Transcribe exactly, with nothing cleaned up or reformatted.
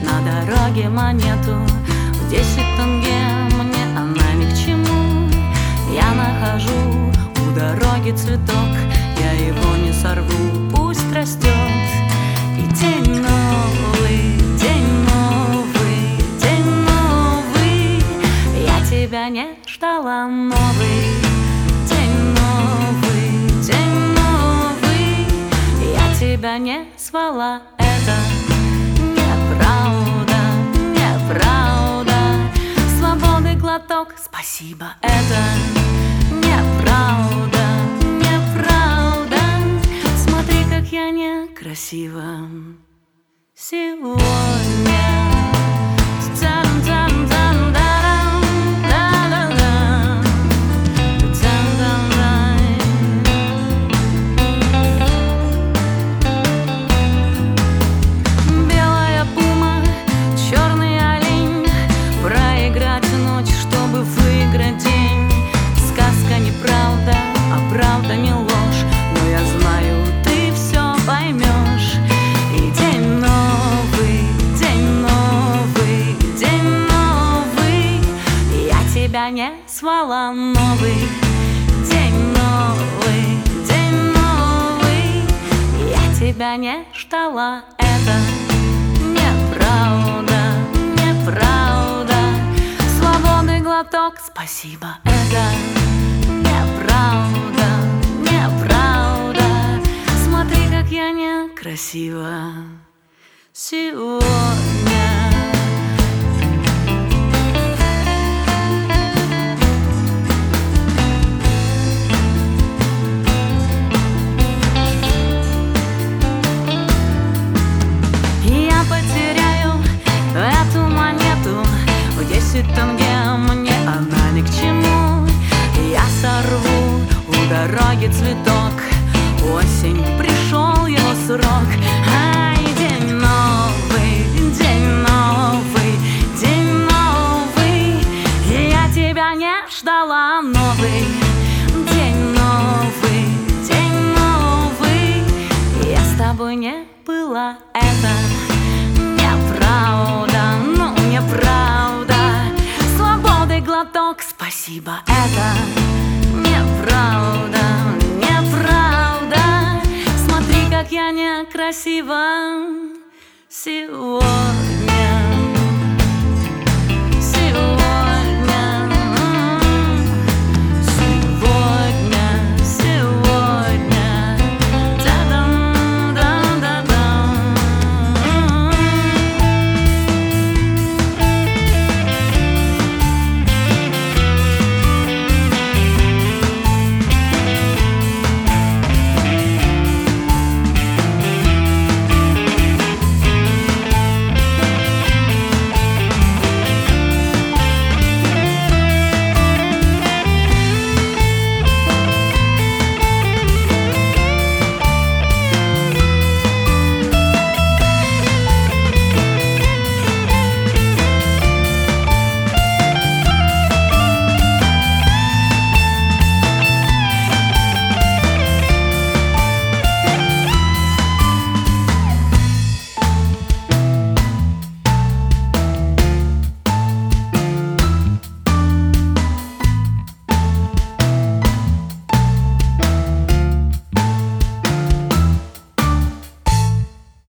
на дороге монету в десять тенге, мне она ни к чему. Я нахожу у дороги цветок, я его не сорву, пусть растет. И день новый, день новый, день новый, я тебя не ждала, новый. День новый, день новый, я тебя не звала. Это неправда, неправда. Свободы глоток, спасибо. Это неправда, неправда. Смотри, как я некрасива сегодня. Правда не ложь, но я знаю, ты все поймешь. И день новый, день новый, день новый, я тебя не звала, новый. День новый, день новый, я тебя не ждала. Это неправда, неправда. Свободы глоток, спасибо. Это неправда, неправда. Смотри, как я некрасива сегодня. Я потеряю эту монету в десять тенге, мне она ни к чему. Я сорву у дороги цветок, осень, пришел его срок. Ай, день новый, день новый, день новый, я тебя не ждала, новый. День новый, день новый, я с тобой не была. Это неправда, ну неправда. Свободы глоток, спасибо. Это неправда, неправда. Смотри, как я некрасива сегодня.